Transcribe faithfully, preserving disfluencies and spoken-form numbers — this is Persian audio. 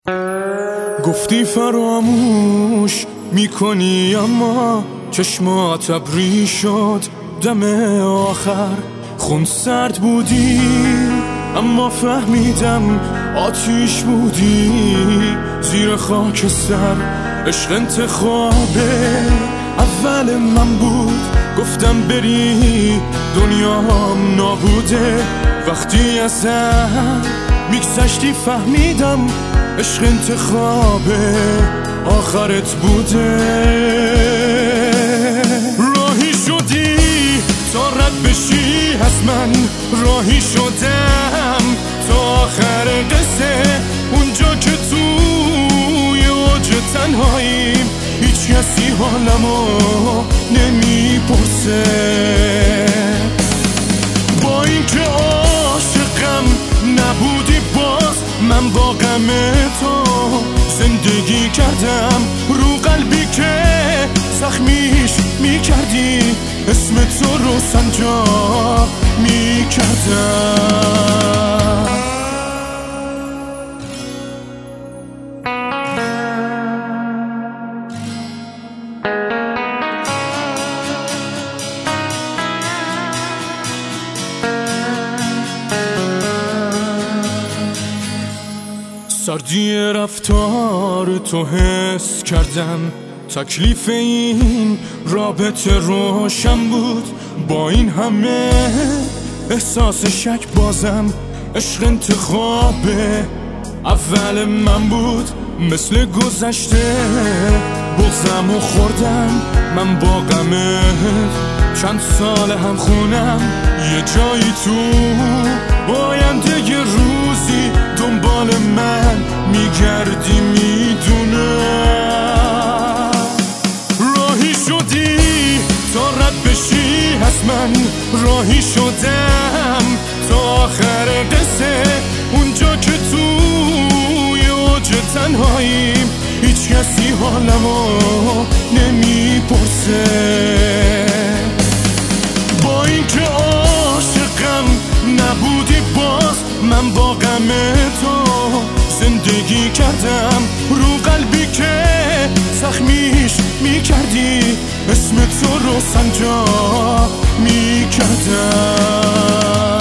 گفتی فراموش میکنی اما چشمات ابری شد دم آخر. خون سرد بودی اما فهمیدم آتیش بودی زیر خاک سر. عشق انتخابه اول من بود، گفتم بری دنیام نابوده. وقتی ازم میگذشتی فهمیدم عشق انتخابه آخرت بوده. راهی شدی تا رد بشی از من، راهی شدم تا آخر قصه. اونجا که توی اوج تنهاییم هیچ کسی حالمو نمیپرسه. با اینکه عاشقم نبودی باز من با غم تو زندگی کردم. رو قلبی که زخمیش میکردی اسم تو رو سنجا میکردم. سردی رفتار تو حس کردم، تکلیف این رابطه روشن بود. با این همه احساس شک بازم عشق انتخابه اول من بود. مثل گذشته بغضم و خوردم من با غمت چند سال هم خونم. یه جایی تو آینده یه روزی دنبال من میگردی میدونم. راهی شدی تا رد بشی از من، راهی شدم تا آخر قصه. اونجا که توی اوج تنهاییم هیچ کسی حالمو نمیپرسه. با اینکه عاشقم نبودی باز من با غم تو زندگی کردم. رو قلبی که زخمیش میکردی اسم تو رو سنجا میکردم.